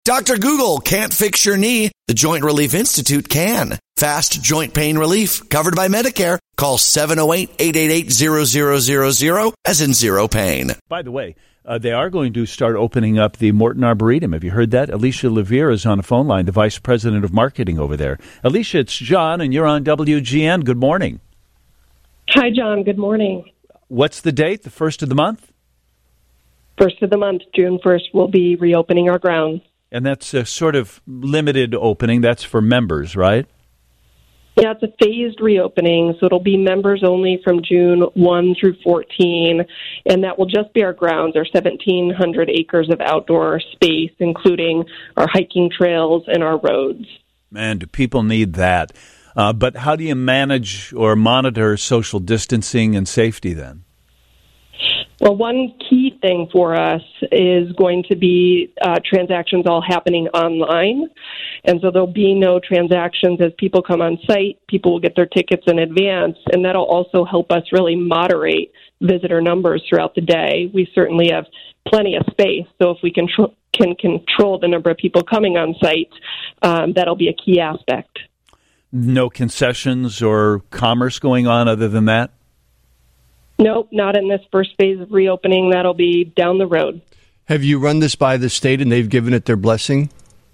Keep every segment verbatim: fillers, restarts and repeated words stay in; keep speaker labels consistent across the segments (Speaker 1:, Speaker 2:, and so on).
Speaker 1: Doctor Google can't fix your knee. The Joint Relief Institute can. Fast joint pain relief covered by Medicare. Call seven oh eight, eight eight eight, zero zero zero zero as in zero pain.
Speaker 2: By the way, uh, they are going to start opening up the Morton Arboretum. Have you heard that? Alicia Levere is on a phone line, the Vice President of Marketing over there. Alicia, it's John, and you're on W G N. Good morning.
Speaker 3: Hi, John. Good morning.
Speaker 2: What's the date? The first of the month?
Speaker 3: First of the month, June first, we'll be reopening our grounds.
Speaker 2: And that's a sort of limited opening. That's for members, right?
Speaker 3: Yeah, it's a phased reopening, so it'll be members only from June first through fourteenth, and that will just be our grounds, our seventeen hundred acres of outdoor space, including our hiking trails and our roads.
Speaker 2: Man, do people need that. Uh, but how do you manage or monitor social distancing and safety then?
Speaker 3: Well, one key thing for us is going to be uh, transactions all happening online. And so there'll be no transactions as people come on site. People will get their tickets in advance, and that'll also help us really moderate visitor numbers throughout the day. We certainly have plenty of space, so if we can, tr- can control the number of people coming on site, um, that'll be a key aspect.
Speaker 2: No concessions or commerce going on other than that?
Speaker 3: Nope, not in this first phase of reopening. That'll be down the road.
Speaker 4: Have you run this by the state and they've given it their blessing?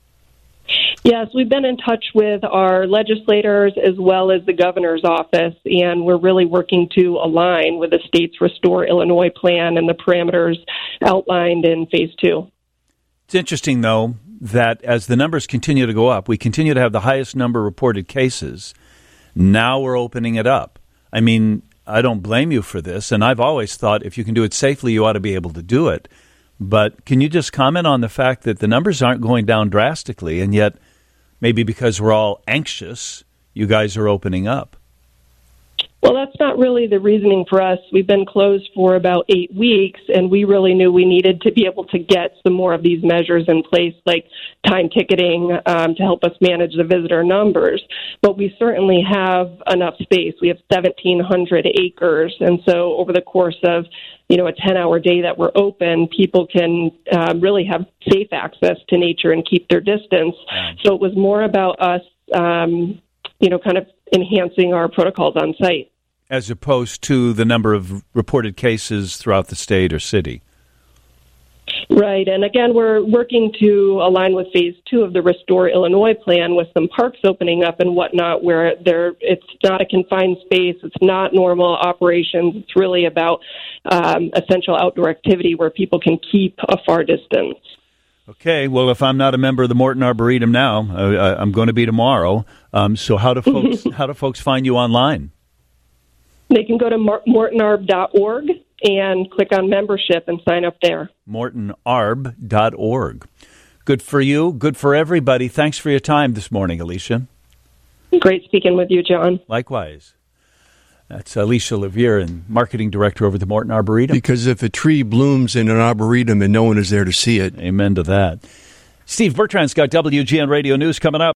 Speaker 3: Yes, we've been in touch with our legislators as well as the governor's office, and we're really working to align with the state's Restore Illinois plan and the parameters outlined in phase two.
Speaker 2: It's interesting, though, that as the numbers continue to go up, we continue to have the highest number of reported cases. Now we're opening it up. I mean, I don't blame you for this, and I've always thought if you can do it safely, you ought to be able to do it. But can you just comment on the fact that the numbers aren't going down drastically, and yet maybe because we're all anxious, you guys are opening up?
Speaker 3: Well, that's not really the reasoning for us. We've been closed for about eight weeks, and we really knew we needed to be able to get some more of these measures in place, like time ticketing, um, to help us manage the visitor numbers. But we certainly have enough space. We have seventeen hundred acres, and so over the course of you know, a ten-hour day that we're open, people can uh, really have safe access to nature and keep their distance. Yeah. So it was more about us, um, you know, kind of enhancing our protocols on site.
Speaker 2: As opposed to the number of reported cases throughout the state or city.
Speaker 3: Right. And again, we're working to align with phase two of the Restore Illinois plan with some parks opening up and whatnot, where there it's not a confined space. It's not normal operations. It's really about um, essential outdoor activity where people can keep a far distance. Okay.
Speaker 2: Well, if I'm not a member of the Morton Arboretum now, uh, I'm going to be tomorrow. Um, so how do folks how do folks find you online?
Speaker 3: They can go to morton arb dot org and click on membership and sign up there.
Speaker 2: morton arb dot org. Good for you. Good for everybody. Thanks for your time this morning, Alicia.
Speaker 3: Great speaking with you, John.
Speaker 2: Likewise. That's Alicia Levere, and Marketing Director over the Morton Arboretum.
Speaker 4: Because if a tree blooms in an arboretum and no one is there to see it.
Speaker 2: Amen to that. Steve Bertrand's got W G N Radio News coming up.